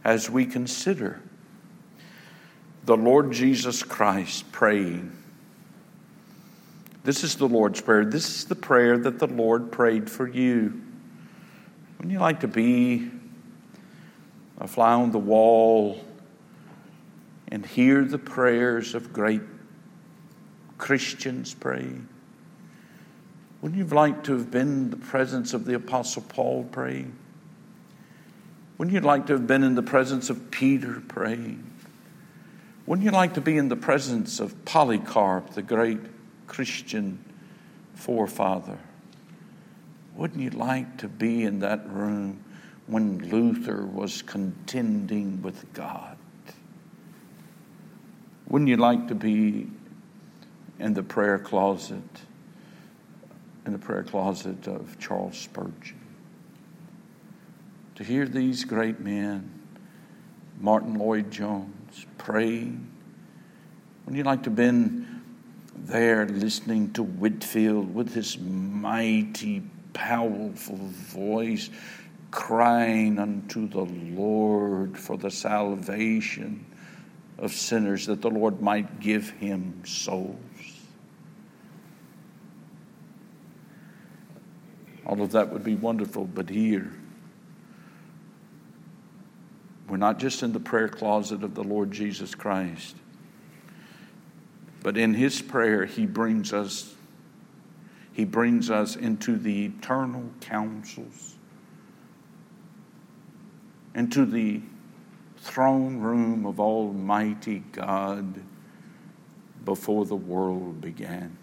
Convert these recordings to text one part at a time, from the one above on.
as we consider the Lord Jesus Christ praying. This is the Lord's Prayer. This is the prayer that the Lord prayed for you. Wouldn't you like to be a fly on the wall and hear the prayers of great Christians pray? Wouldn't you like to have been in the presence of the Apostle Paul praying? Wouldn't you like to have been in the presence of Peter praying? Wouldn't you like to be in the presence of Polycarp, the great Christian forefather? Wouldn't you like to be in that room when Luther was contending with God? Wouldn't you like to be in the prayer closet of Charles Spurgeon? To hear these great men, Martin Lloyd-Jones, praying. Wouldn't you like to have been there listening to Whitefield with his mighty, powerful voice, crying unto the Lord for the salvation of sinners, that the Lord might give him souls? All of that would be wonderful, but here, we're not just in the prayer closet of the Lord Jesus Christ, but in his prayer, he brings us into the eternal counsels, into the throne room of Almighty God before the world began.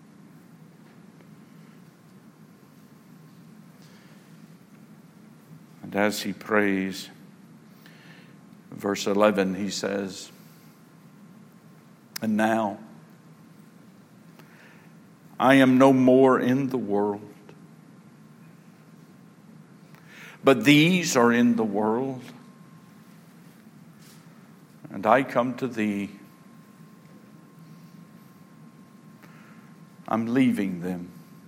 And as he prays, verse 11, he says, "And now I am no more in the world, but these are in the world, and I come to thee. I'm leaving them."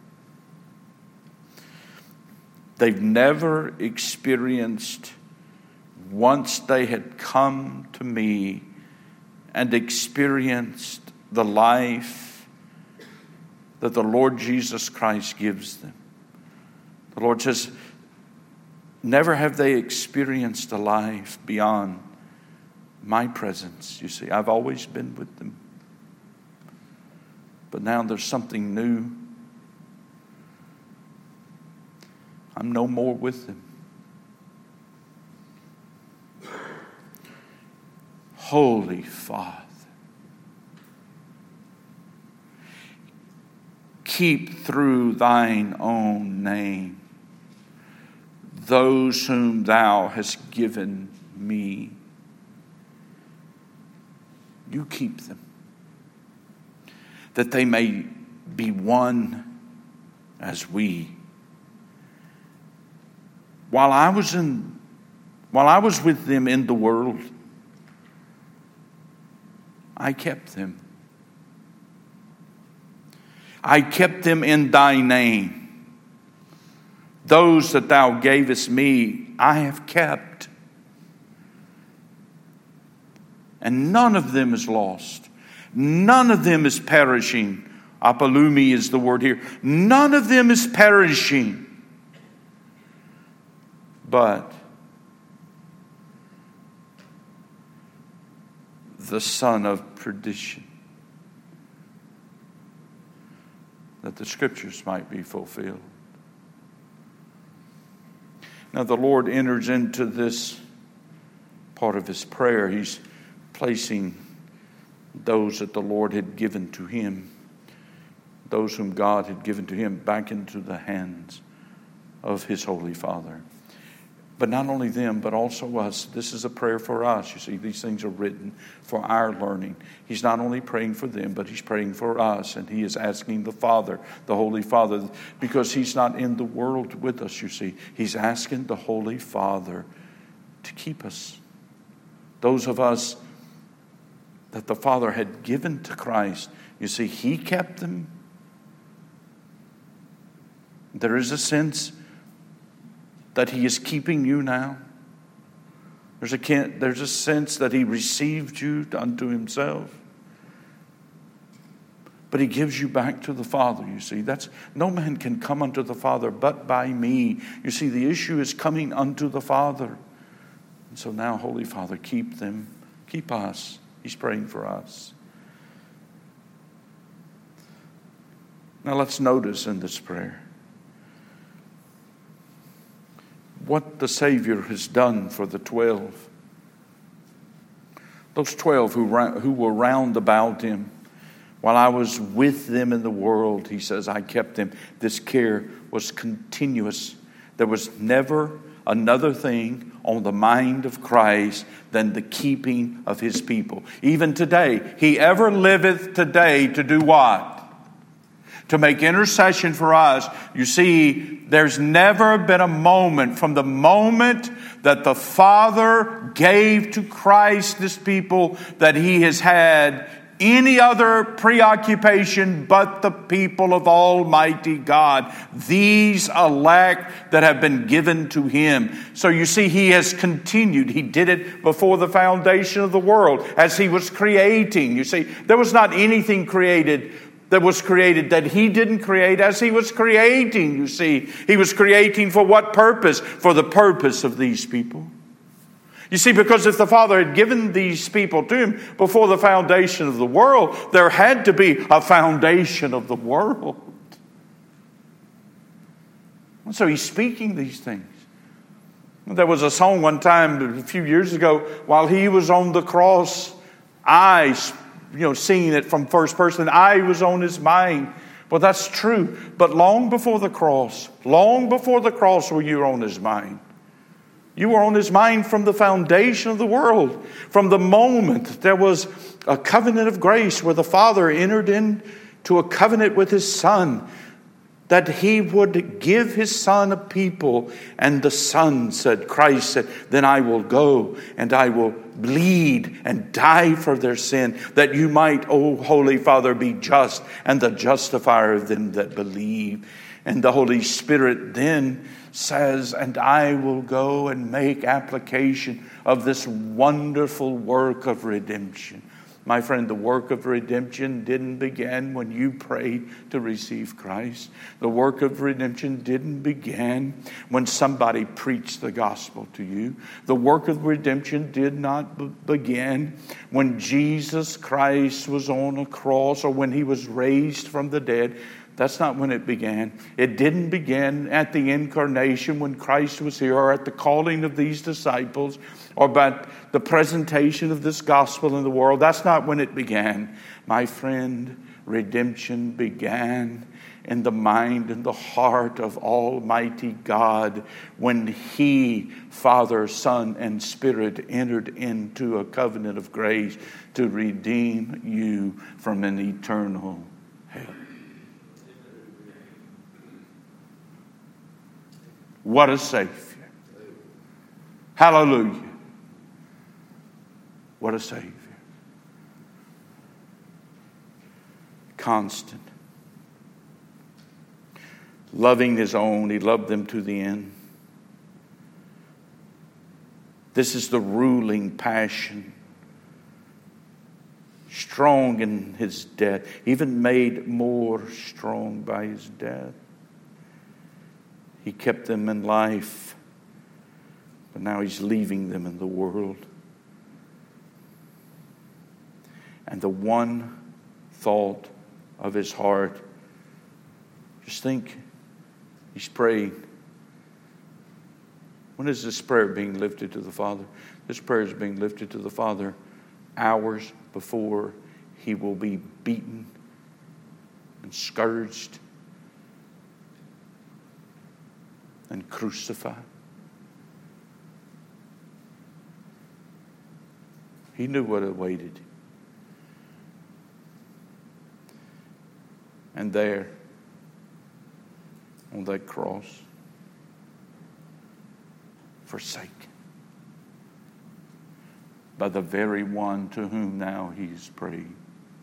They've never experienced, once they had come to me and experienced the life that the Lord Jesus Christ gives them. The Lord says, never have they experienced a life beyond my presence. You see, I've always been with them. But now there's something new. I'm no more with them. Holy Father, keep through thine own name those whom thou hast given me. You keep them, that they may be one as we. While I was with them in the world, I kept them. I kept them in thy name. Those that thou gavest me, I have kept. And none of them is lost. None of them is perishing. Apolumi is the word here. None of them is perishing. But the son of perdition, that the scriptures might be fulfilled. Now the Lord enters into this part of his prayer. He's placing those that the Lord had given to him, those whom God had given to him, back into the hands of his Holy Father. But not only them, but also us. This is a prayer for us. You see, these things are written for our learning. He's not only praying for them, but he's praying for us. And he is asking the Father, the Holy Father, because he's not in the world with us, you see. He's asking the Holy Father to keep us. Those of us that the Father had given to Christ, you see, he kept them. There is a sense that he is keeping you now. There's a sense that He received you unto Himself. But He gives you back to the Father, you see. No man can come unto the Father but by me. You see, the issue is coming unto the Father. And so now, Holy Father, keep them. Keep us. He's praying for us. Now let's notice in this prayer what the Savior has done for the 12. Those 12 who were round about Him. While I was with them in the world, He says, I kept them. This care was continuous. There was never another thing on the mind of Christ than the keeping of His people. Even today, He ever liveth today to do what? To make intercession for us. You see, there's never been a moment from the moment that the Father gave to Christ this people that He has had any other preoccupation but the people of Almighty God. These elect that have been given to Him. So you see, He has continued. He did it before the foundation of the world as He was creating. You see, there was not anything created that He didn't create as He was creating, you see. He was creating for what purpose? For the purpose of these people. You see, because if the Father had given these people to Him before the foundation of the world, there had to be a foundation of the world. And so He's speaking these things. There was a song one time, a few years ago, while He was on the cross, singing it from first person, I was on His mind. Well, that's true. But long before the cross were you on His mind. You were on His mind from the foundation of the world. From the moment there was a covenant of grace where the Father entered into a covenant with His Son, that He would give His Son a people. And the Son said, Christ said, then I will go and I will bleed and die for their sin, that you might, O Holy Father, be just and the justifier of them that believe. And the Holy Spirit then says, and I will go and make application of this wonderful work of redemption. My friend, the work of redemption didn't begin when you prayed to receive Christ. The work of redemption didn't begin when somebody preached the gospel to you. The work of redemption did not begin when Jesus Christ was on a cross or when He was raised from the dead. That's not when it began. It didn't begin at the incarnation when Christ was here, or at the calling of these disciples, or about the presentation of this gospel in the world. That's not when it began. My friend, redemption began in the mind and the heart of Almighty God when He, Father, Son, and Spirit, entered into a covenant of grace to redeem you from an eternal hell. What a Savior. Hallelujah. What a Savior. Constant. Loving His own. He loved them to the end. This is the ruling passion. Strong in His death. Even made more strong by His death. He kept them in life, but now He's leaving them in the world. And the one thought of His heart, just think, He's praying. When is this prayer being lifted to the Father? This prayer is being lifted to the Father hours before He will be beaten and scourged and crucified. He knew what awaited Him. And there, on that cross, forsaken by the very one to whom now He is praying.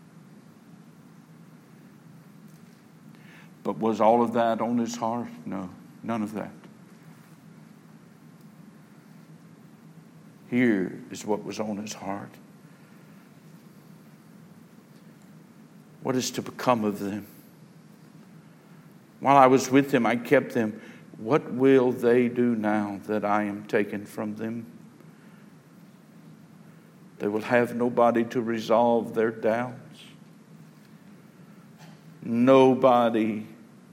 But was all of that on His heart? No, none of that. Here is what was on his heart. What is to become of them? While I was with them, I kept them. What will they do now that I am taken from them? They will have nobody to resolve their doubts. Nobody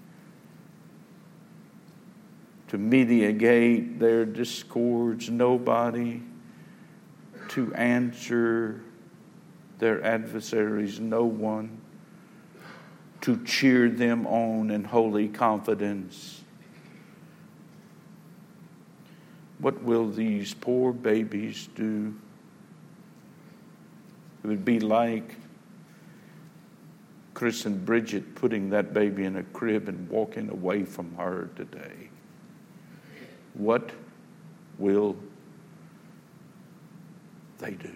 to mediate their discords. Nobody to answer their adversaries. No one to cheer them on in holy confidence. What will these poor babies do? It would be like Chris and Bridget putting that baby in a crib and walking away from her today. What will they do?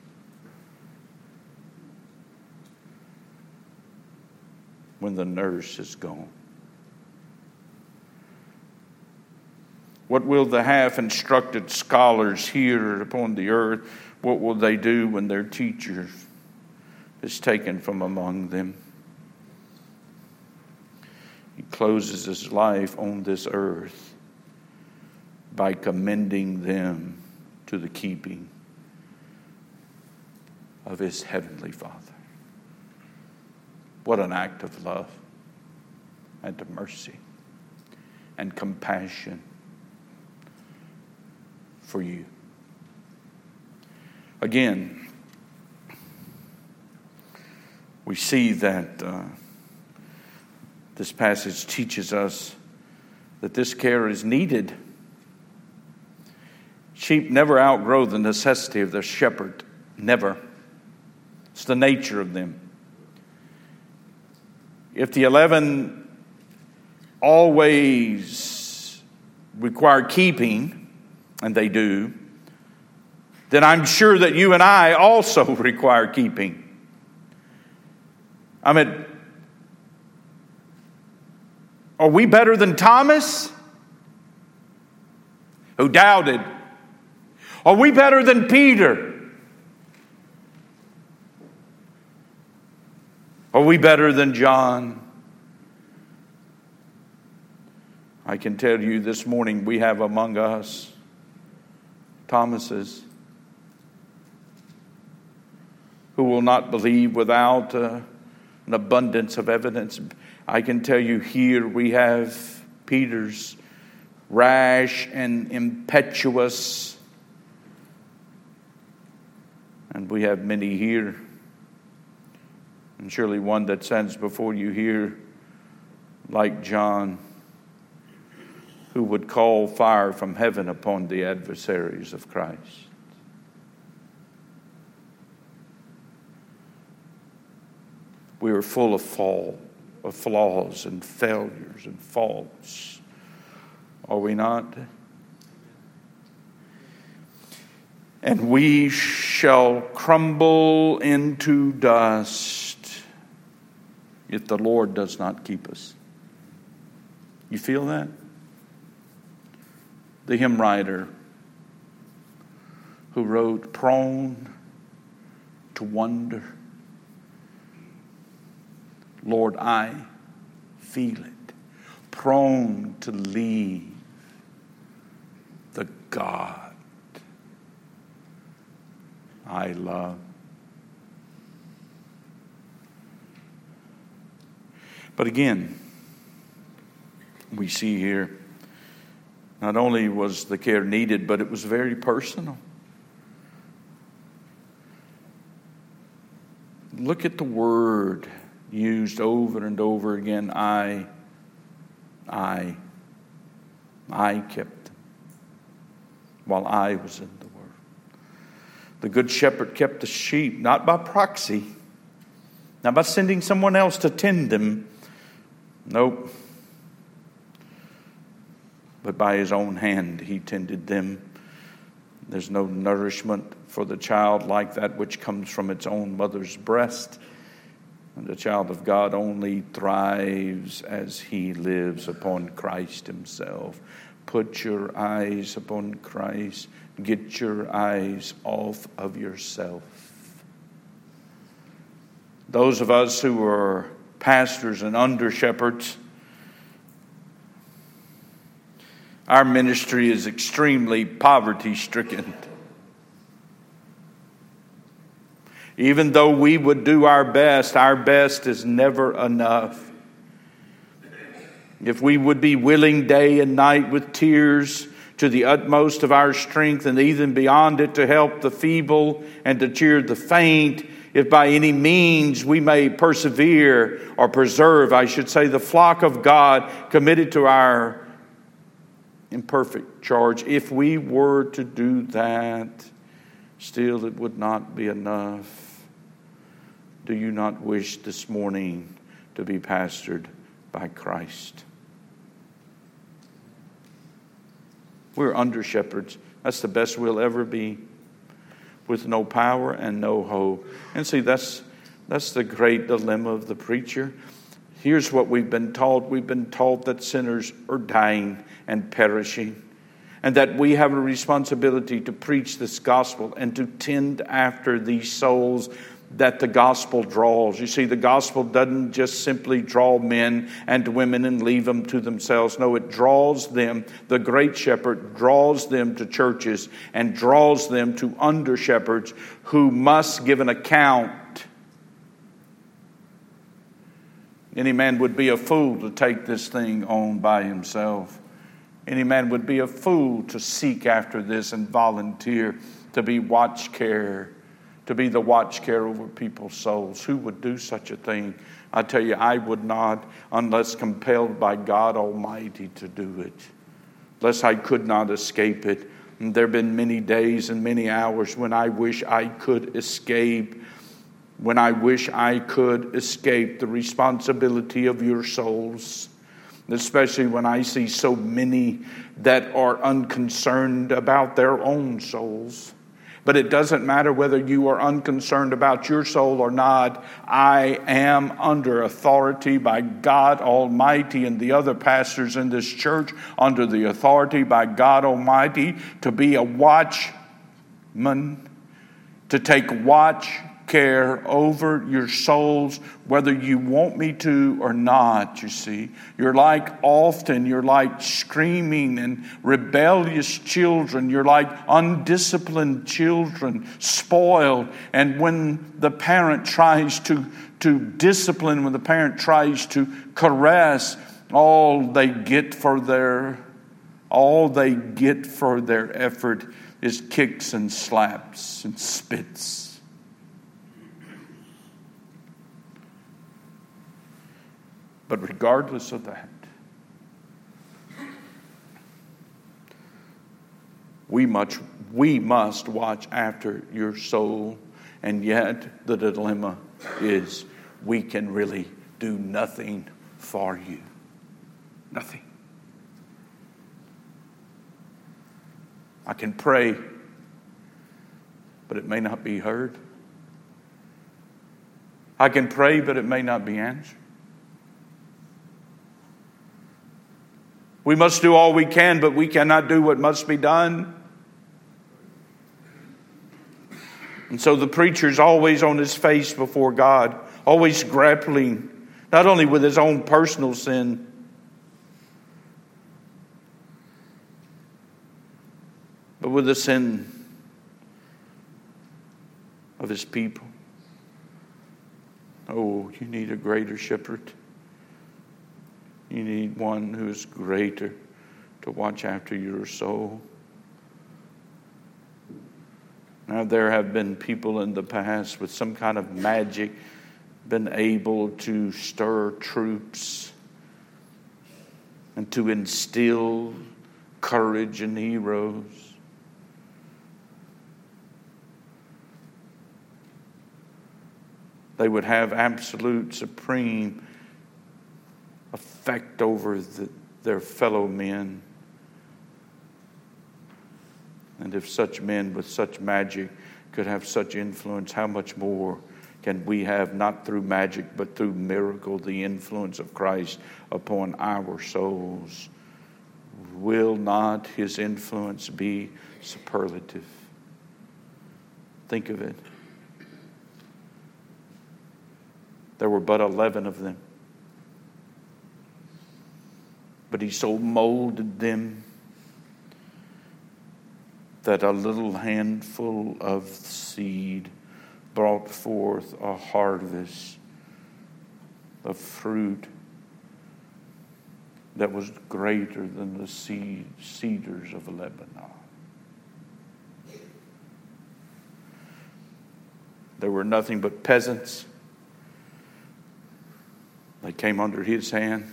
When the nurse is gone? What will the half-instructed scholars here upon the earth, what will they do when their teacher is taken from among them? He closes his life on this earth by commending them to the keeping of his heavenly Father. What an act of love and of mercy and compassion for you. Again, we see that this passage teaches us that this care is needed. Sheep never outgrow the necessity of their shepherd. Never. It's the nature of them. If the 11 always require keeping, and they do, then I'm sure that you and I also require keeping. I mean, are we better than Thomas, who doubted? Are we better than Peter? Are we better than John? I can tell you this morning we have among us Thomases who will not believe without an abundance of evidence. I can tell you here we have Peter's, rash and impetuous, and we have many here, and surely one that stands before you here like John, who would call fire from heaven upon the adversaries of Christ. We are full of flaws and failures and faults. Are we not? And we shall crumble into dust if the Lord does not keep us. You feel that? The hymn writer who wrote, prone to wonder, Lord, I feel it. Prone to leave the God I love. But again, we see here, not only was the care needed, but it was very personal. Look at the word used over and over again. I kept them while I was in the world. The good shepherd kept the sheep, not by proxy, not by sending someone else to tend them. Nope. But by his own hand he tended them. There's no nourishment for the child like that which comes from its own mother's breast. And the child of God only thrives as he lives upon Christ himself. Put your eyes upon Christ Get your eyes off of yourself. Those of us who are pastors and under shepherds, our ministry is extremely poverty-stricken. Even though we would do our best is never enough. If we would be willing day and night with tears to the utmost of our strength and even beyond it to help the feeble and to cheer the faint, if by any means we may persevere or preserve, I should say, the flock of God committed to our imperfect charge, if we were to do that, still it would not be enough. Do you not wish this morning to be pastored by Christ? We're under shepherds. That's the best we'll ever be, with no power and no hope. And see, that's the great dilemma of the preacher. Here's what we've been taught. We've been taught that sinners are dying and perishing, and that we have a responsibility to preach this gospel and to tend after these souls that the gospel draws. You see, the gospel doesn't just simply draw men and women and leave them to themselves. No, it draws them. The great shepherd draws them to churches and draws them to under shepherds who must give an account. Any man would be a fool to take this thing on by himself. Any man would be a fool to seek after this and volunteer to be watch care, to be the watch care over people's souls. Who would do such a thing? I tell you, I would not, unless compelled by God Almighty to do it, unless I could not escape it. And there have been many days and many hours when I wish I could escape, when I wish I could escape the responsibility of your souls, especially when I see so many that are unconcerned about their own souls. But it doesn't matter whether you are unconcerned about your soul or not. I am under authority by God Almighty and the other pastors in this church, under the authority by God Almighty, to be a watchman, to take watch care over your souls, whether you want me to or not, you see. You're like screaming and rebellious children. You're like undisciplined children, spoiled. And when the parent tries to discipline, when the parent tries to caress, all they get for their effort is kicks and slaps and spits. But regardless of that, we must watch after your soul. And yet the dilemma is we can really do nothing for you. Nothing. I can pray, but it may not be heard. I can pray, but it may not be answered. We must do all we can, but we cannot do what must be done. And so the preacher's always on his face before God, always grappling, not only with his own personal sin, but with the sin of his people. Oh, you need a greater shepherd. You need one who is greater to watch after your soul. Now, there have been people in the past with some kind of magic been able to stir troops and to instill courage in heroes. They would have absolute, supreme effect over their fellow men. And if such men with such magic could have such influence, how much more can we have, not through magic, but through miracle, the influence of Christ upon our souls? will not his influence be superlative? Think of it. There were but 11 of them. But he so molded them that a little handful of seed brought forth a harvest of fruit that was greater than the cedars of Lebanon. They were nothing but peasants. They came under his hand.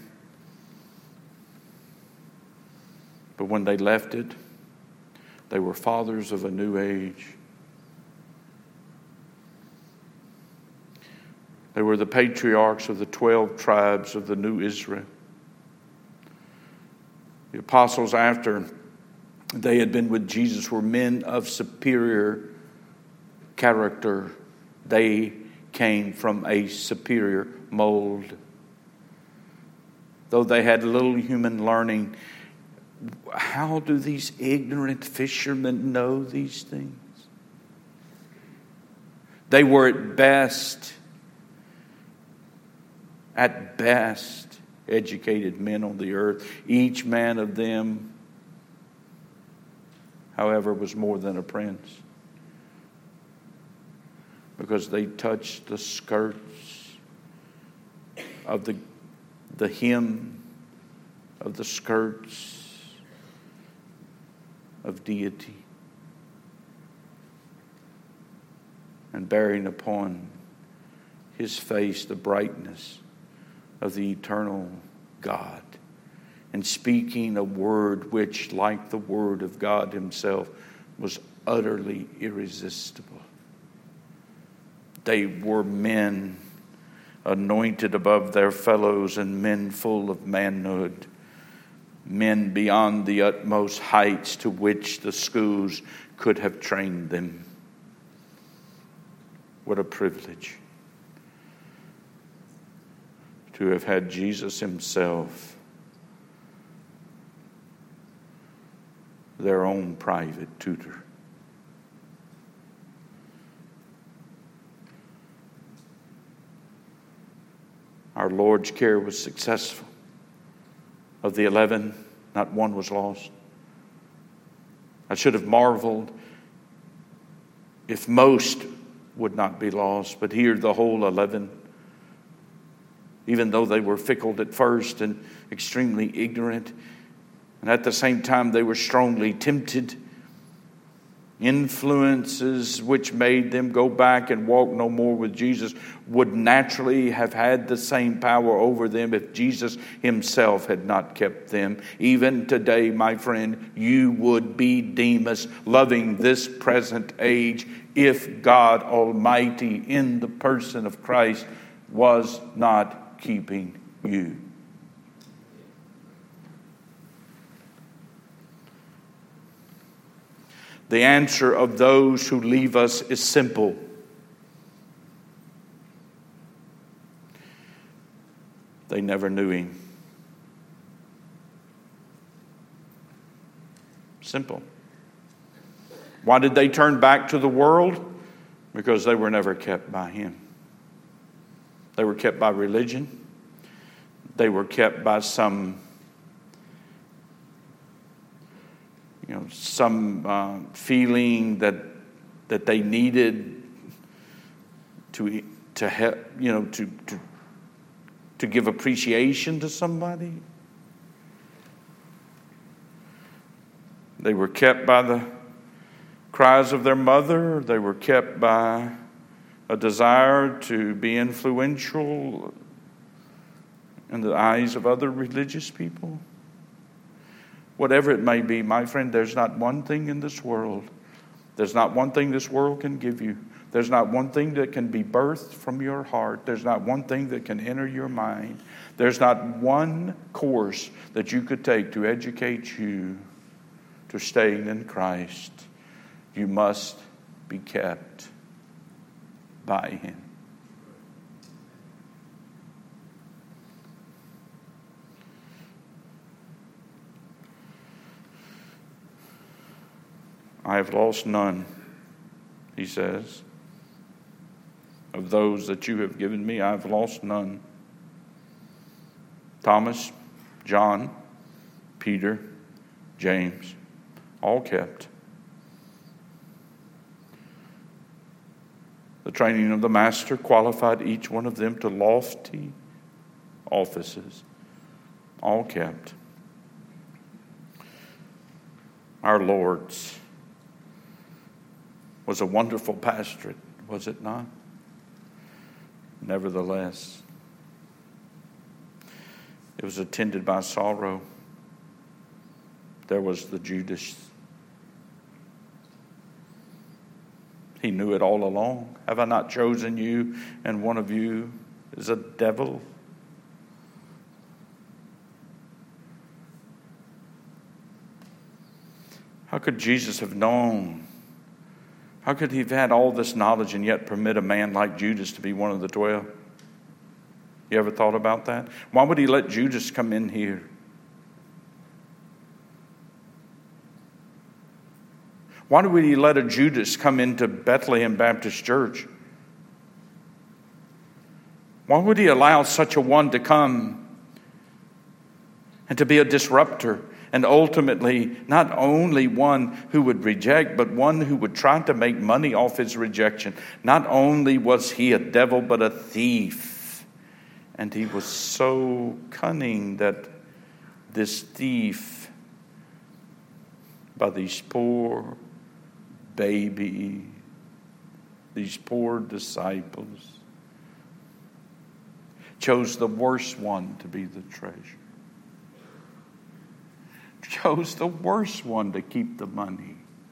But when they left it, they were fathers of a new age. They were the patriarchs of the 12 tribes of the new Israel. The apostles, after they had been with Jesus, were men of superior character. They came from a superior mold. Though they had little human learning, how do these ignorant fishermen know these things? They were at best, educated men on the earth. Each man of them, however, was more than a prince, because they touched the skirts of the hem of the skirts of deity, and bearing upon his face the brightness of the eternal God, and speaking a word which, like the word of God himself, was utterly irresistible. They were men anointed above their fellows, and men full of manhood, men beyond the utmost heights to which the schools could have trained them. What a privilege to have had Jesus himself, their own private tutor. Our Lord's care was successful. Of the 11, not one was lost. I should have marveled if most would not be lost, but here the whole 11, even though they were fickle at first and extremely ignorant, and at the same time they were strongly tempted, influences which made them go back and walk no more with Jesus would naturally have had the same power over them if Jesus himself had not kept them. Even today, my friend, you would be Demas, loving this present age, if God Almighty in the person of Christ was not keeping you. The answer of those who leave us is simple. They never knew him. Simple. Why did they turn back to the world? Because they were never kept by him. They were kept by religion. They were kept by some feeling that they needed to help, to give appreciation to somebody. They were kept by the cries of their mother. They were kept by a desire to be influential in the eyes of other religious people. Whatever it may be, my friend, there's not one thing in this world. There's not one thing this world can give you. There's not one thing that can be birthed from your heart. There's not one thing that can enter your mind. There's not one course that you could take to educate you to staying in Christ. You must be kept by him. I have lost none, he says. Of those that you have given me, I have lost none. Thomas, John, Peter, James, all kept. The training of the Master qualified each one of them to lofty offices, all kept. Our Lord's was a wonderful pastorate, was it not? Nevertheless, it was attended by sorrow. There was the Judas. He knew it all along. Have I not chosen you, and one of you is a devil? How could Jesus have known? How could he have had all this knowledge and yet permit a man like Judas to be one of the 12? You ever thought about that? Why would he let Judas come in here? Why would he let a Judas come into Bethlehem Baptist Church? Why would he allow such a one to come and to be a disruptor? And ultimately, not only one who would reject, but one who would try to make money off his rejection. Not only was he a devil, but a thief. And he was so cunning that this thief, by these poor baby, these poor disciples, chose the worst one to be the treasure. Chose the worst one to keep the money.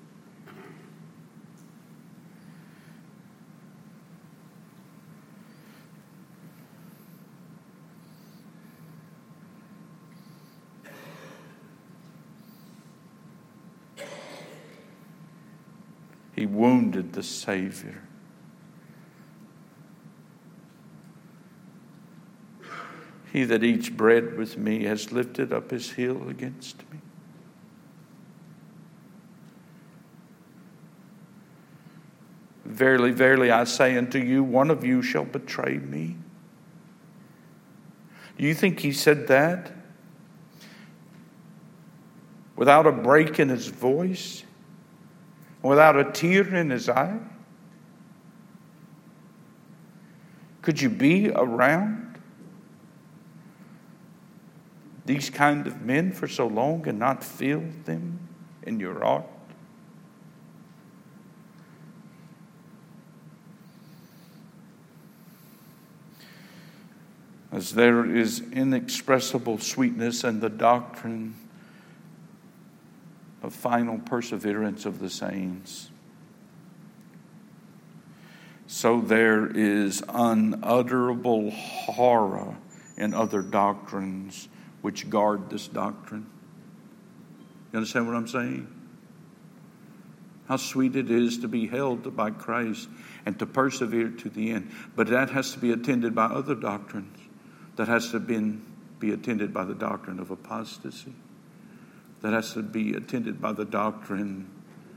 He wounded the Savior. He that eats bread with me has lifted up his heel against me. Verily, verily, I say unto you, one of you shall betray me. Do you think he said that without a break in his voice? Without a tear in his eye? Could you be around these kind of men for so long and not feel them in your heart? As there is inexpressible sweetness in the doctrine of final perseverance of the saints, so there is unutterable horror in other doctrines which guard this doctrine. You understand what I'm saying? How sweet it is to be held by Christ and to persevere to the end. But that has to be attended by other doctrines. That has to be attended by the doctrine of apostasy. That has to be attended by the doctrine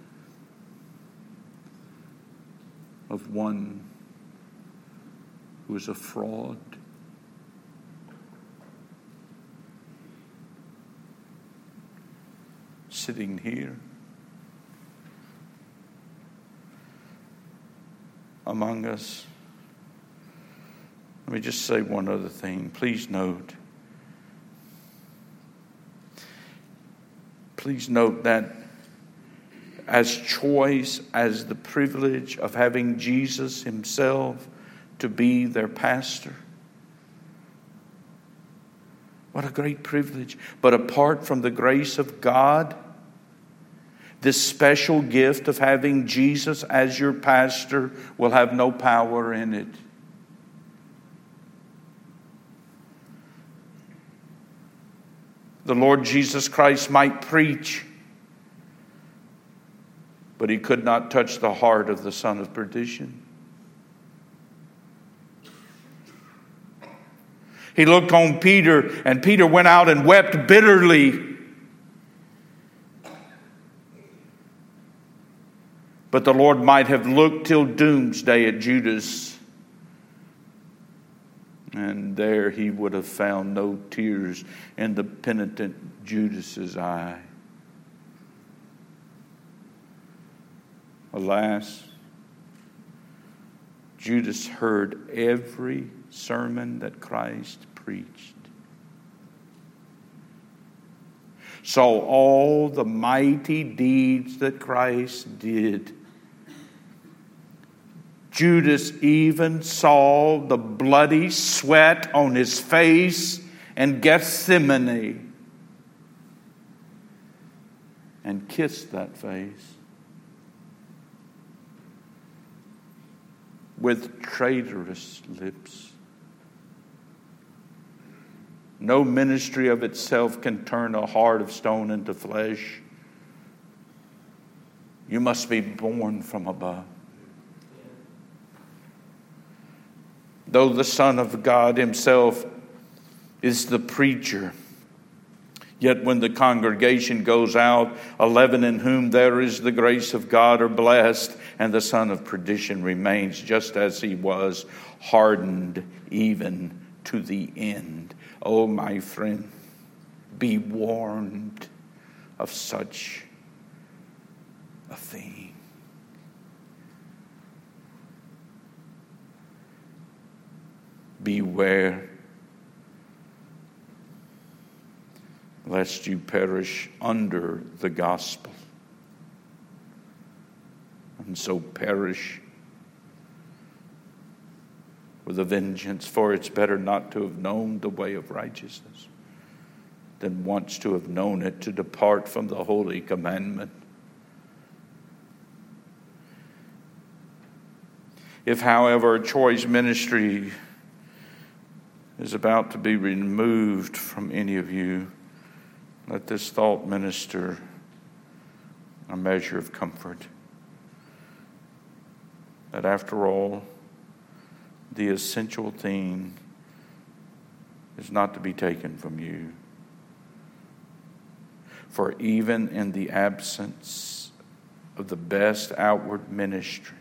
of one who is a fraud. Sitting here among us. Let me just say one other thing. Please note that as choice as the privilege of having Jesus himself to be their pastor. What a great privilege. But apart from the grace of God, this special gift of having Jesus as your pastor will have no power in it. The Lord Jesus Christ might preach, but he could not touch the heart of the son of perdition. He looked on Peter, and Peter went out and wept bitterly. But the Lord might have looked till doomsday at Judas, and there he would have found no tears in the penitent Judas's eye. Alas, Judas heard every sermon that Christ preached, saw all the mighty deeds that Christ did. Judas even saw the bloody sweat on his face in Gethsemane and kissed that face with traitorous lips. No ministry of itself can turn a heart of stone into flesh. You must be born from above. Though the Son of God himself is the preacher, yet when the congregation goes out, 11 in whom there is the grace of God are blessed, and the son of perdition remains just as he was, hardened even to the end. Oh, my friend, be warned of such a thing. Beware lest you perish under the gospel, and so perish with a vengeance. For it's better not to have known the way of righteousness than once to have known it, to depart from the holy commandment. If, however, a choice ministry is about to be removed from any of you, let this thought minister a measure of comfort. That after all, the essential thing is not to be taken from you. For even in the absence of the best outward ministry,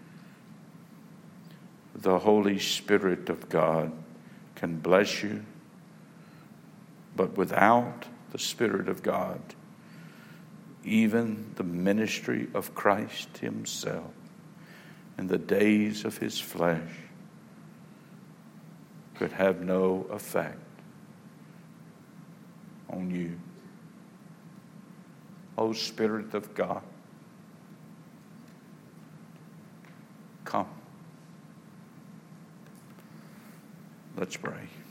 the Holy Spirit of God can bless you, but without the Spirit of God, even the ministry of Christ himself in the days of his flesh could have no effect on you. O Spirit of God, come. Let's pray.